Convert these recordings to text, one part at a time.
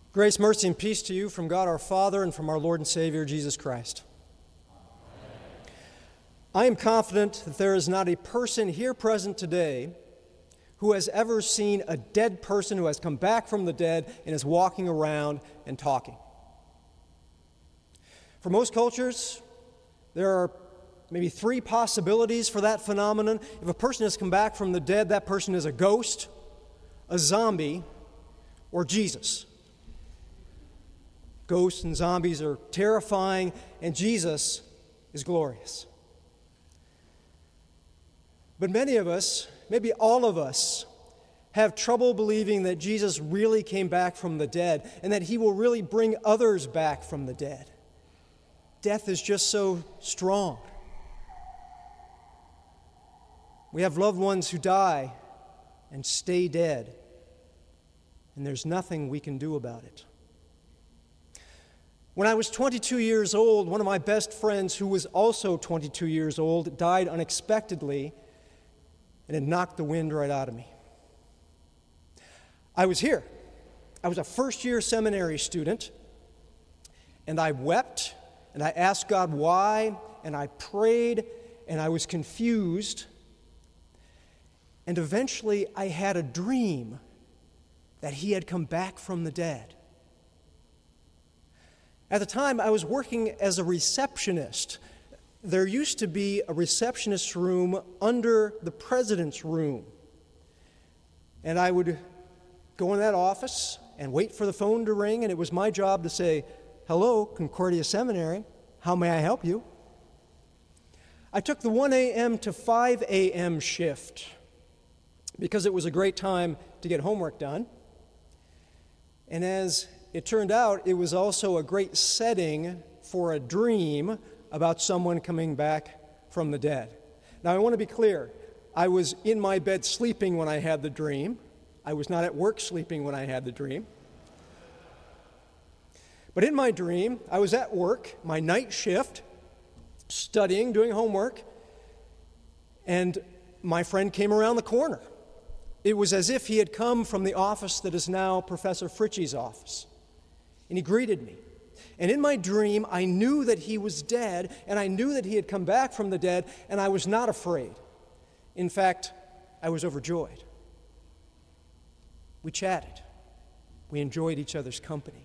Grace, mercy, and peace to you from God our Father and from our Lord and Savior, Jesus Christ. I am confident that there is not a person here present today who has ever seen a dead person who has come back from the dead and is walking around and talking. For most cultures, there are maybe three possibilities for that phenomenon. If a person has come back from the dead, that person is a ghost, a zombie, or Jesus. Ghosts and zombies are terrifying, and Jesus is glorious. But many of us, maybe all of us, have trouble believing that Jesus really came back from the dead and that he will really bring others back from the dead. Death is just so strong. We have loved ones who die and stay dead, and there's nothing we can do about it. When I was 22 years old, one of my best friends, who was also 22 years old, died unexpectedly, and it knocked the wind right out of me. I was here. I was a first-year seminary student, and I wept, and I asked God why, and I prayed, and I was confused, and eventually I had a dream that he had come back from the dead. At the time, I was working as a receptionist. There used to be a receptionist's room under the president's room. And I would go in that office and wait for the phone to ring, and it was my job to say, "Hello, Concordia Seminary, how may I help you?" I took the 1 a.m. to 5 a.m. shift because it was a great time to get homework done. And as it turned out, it was also a great setting for a dream about someone coming back from the dead. Now, I want to be clear. I was in my bed sleeping when I had the dream. I was not at work sleeping when I had the dream. But in my dream, I was at work, my night shift, studying, doing homework, and my friend came around the corner. It was as if he had come from the office that is now Professor Fritchie's office. And he greeted me. And in my dream, I knew that he was dead, and I knew that he had come back from the dead, and I was not afraid. In fact, I was overjoyed. We chatted. We enjoyed each other's company.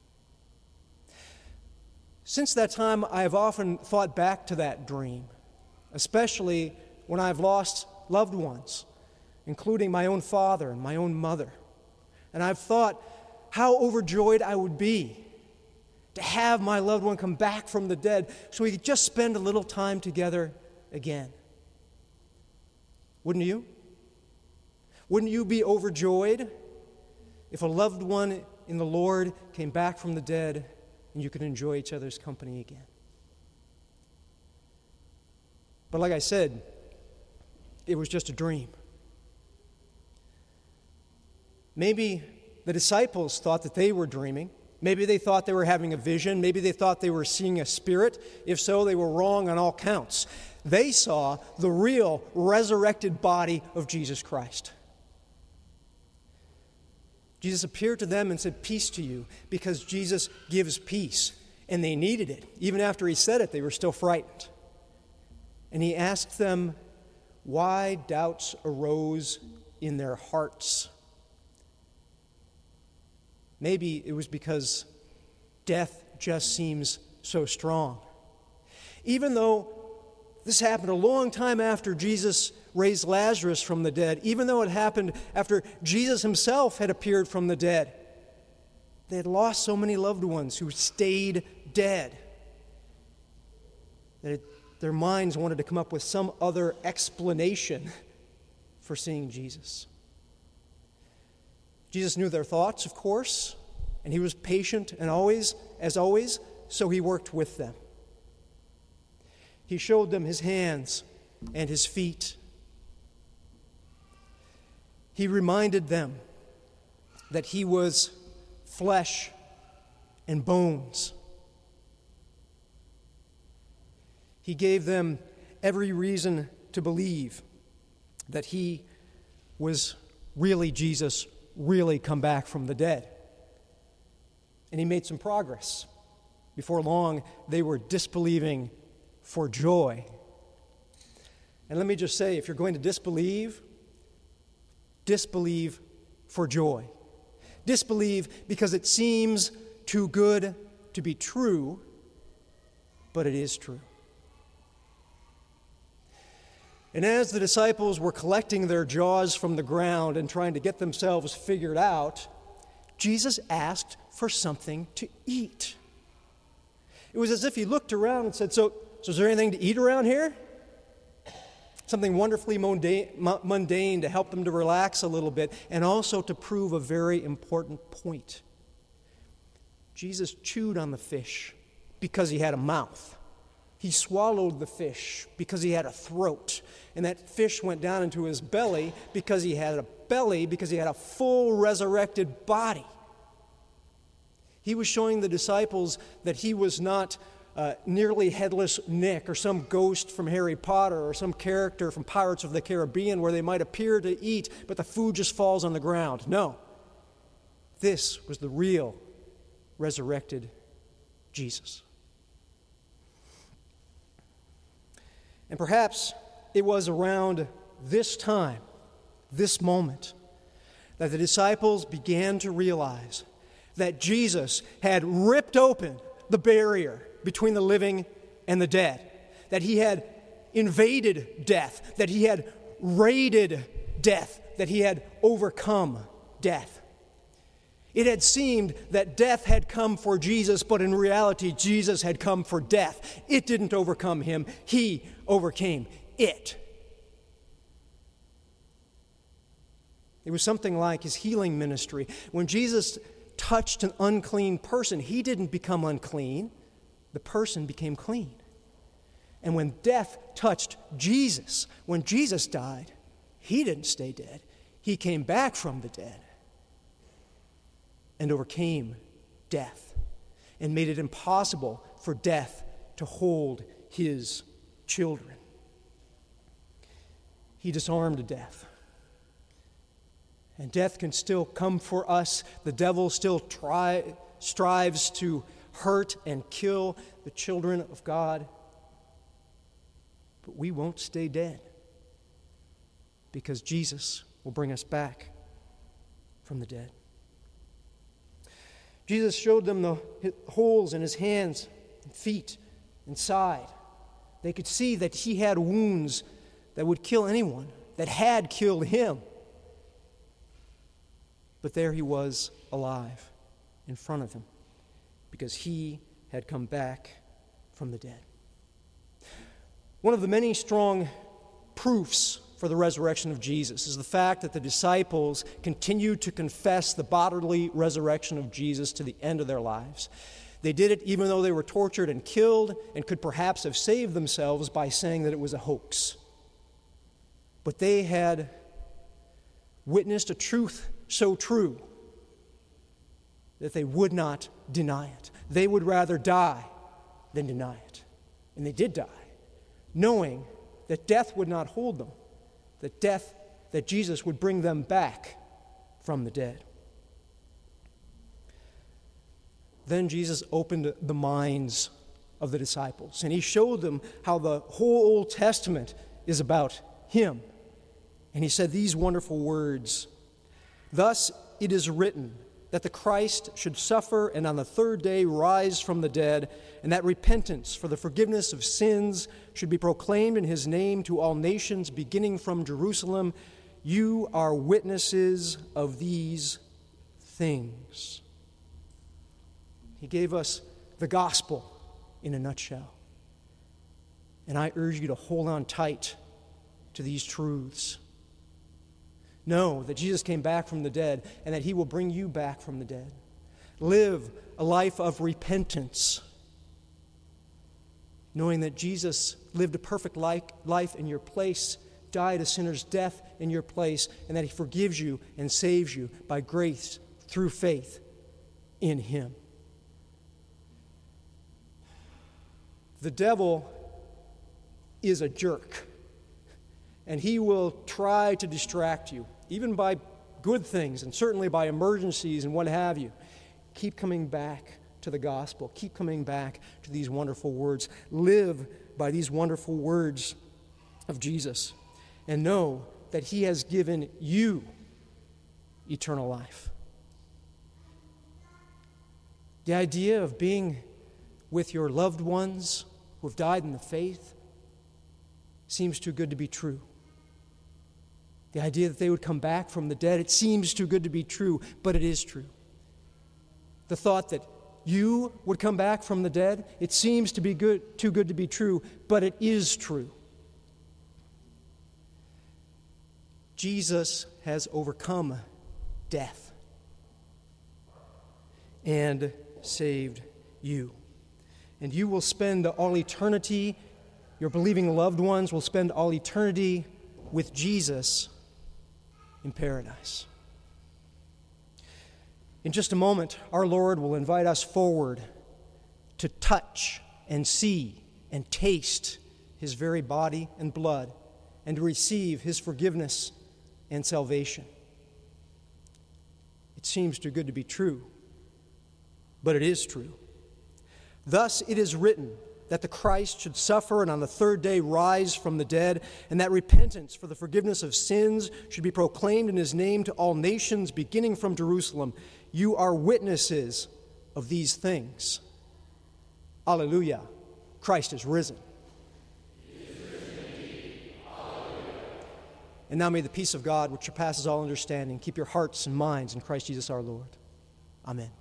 Since that time, I have often thought back to that dream, especially when I've lost loved ones, including my own father and my own mother. And I've thought how overjoyed I would be to have my loved one come back from the dead so we could just spend a little time together again. Wouldn't you? Wouldn't you be overjoyed if a loved one in the Lord came back from the dead and you could enjoy each other's company again? But like I said, it was just a dream. Maybe the disciples thought that they were dreaming. Maybe they thought they were having a vision. Maybe they thought they were seeing a spirit. If so, they were wrong on all counts. They saw the real resurrected body of Jesus Christ. Jesus appeared to them and said, "Peace to you," because Jesus gives peace. And they needed it. Even after he said it, they were still frightened. And he asked them why doubts arose in their hearts. Maybe it was because death just seems so strong. Even though this happened a long time after Jesus raised Lazarus from the dead, even though it happened after Jesus himself had appeared from the dead, they had lost so many loved ones who stayed dead that their minds wanted to come up with some other explanation for seeing Jesus. Jesus knew their thoughts, of course, and he was patient and always, so he worked with them. He showed them his hands and his feet. He reminded them that he was flesh and bones. He gave them every reason to believe that he was really Jesus, really come back from the dead. and he made some progress. Before long, they were disbelieving for joy. And let me just say, if you're going to disbelieve for joy. Disbelieve because it seems too good to be true, but it is true. And as the disciples were collecting their jaws from the ground and trying to get themselves figured out, Jesus asked for something to eat. It was as if he looked around and said, so is there anything to eat around here? Something wonderfully mundane to help them to relax a little bit and also to prove a very important point. Jesus chewed on the fish because he had a mouth. He swallowed the fish because he had a throat. And that fish went down into his belly because he had a full resurrected body. He was showing the disciples that he was not nearly headless Nick or some ghost from Harry Potter or some character from Pirates of the Caribbean where they might appear to eat, but the food just falls on the ground. No. This was the real resurrected Jesus. And perhaps it was around this time, this moment, that the disciples began to realize that Jesus had ripped open the barrier between the living and the dead, that he had invaded death, that he had raided death, that he had overcome death. It had seemed that death had come for Jesus, but in reality, Jesus had come for death. It didn't overcome him. He overcame it. It was something like his healing ministry. When Jesus touched an unclean person, he didn't become unclean. The person became clean. And when death touched Jesus, when Jesus died, he didn't stay dead. He came back from the dead and overcame death and made it impossible for death to hold his children. He disarmed death. And death can still come for us. The devil still strives to hurt and kill the children of God. But we won't stay dead because Jesus will bring us back from the dead. Jesus showed them the holes in his hands and feet and side. They could see that he had wounds that would kill anyone, that had killed him. But there he was alive in front of him because he had come back from the dead. One of the many strong proofs for the resurrection of Jesus is the fact that the disciples continued to confess the bodily resurrection of Jesus to the end of their lives. They did it even though they were tortured and killed and could perhaps have saved themselves by saying that it was a hoax. But they had witnessed a truth so true that they would not deny it. They would rather die than deny it. And they did die, knowing that death would not hold them, that Jesus would bring them back from the dead. Then Jesus opened the minds of the disciples, and he showed them how the whole Old Testament is about him. And he said these wonderful words, "Thus it is written that the Christ should suffer and on the third day rise from the dead, and that repentance for the forgiveness of sins should be proclaimed in his name to all nations, beginning from Jerusalem. You are witnesses of these things." He gave us the gospel in a nutshell. And I urge you to hold on tight to these truths. Know that Jesus came back from the dead and that he will bring you back from the dead. Live a life of repentance, knowing that Jesus lived a perfect life in your place, died a sinner's death in your place, and that he forgives you and saves you by grace through faith in him. The devil is a jerk, and he will try to distract you, even by good things and certainly by emergencies and what have you. Keep coming back to the gospel. Keep coming back to these wonderful words. Live by these wonderful words of Jesus. And know that He has given you eternal life. The idea of being with your loved ones who have died in the faith seems too good to be true. The idea that they would come back from the dead, it seems too good to be true, but it is true. The thought that you would come back from the dead, it seems to be too good to be true, but it is true. Jesus has overcome death and saved you. And you will spend all eternity, your believing loved ones will spend all eternity with Jesus in paradise. In just a moment, our Lord will invite us forward to touch and see and taste His very body and blood and to receive His forgiveness and salvation. It seems too good to be true, but it is true. Thus it is written that the Christ should suffer and on the third day rise from the dead, and that repentance for the forgiveness of sins should be proclaimed in His name to all nations, beginning from Jerusalem. You are witnesses of these things. Alleluia. Christ is risen. He is risen indeed. Alleluia. And now may the peace of God, which surpasses all understanding, keep your hearts and minds in Christ Jesus our Lord. Amen.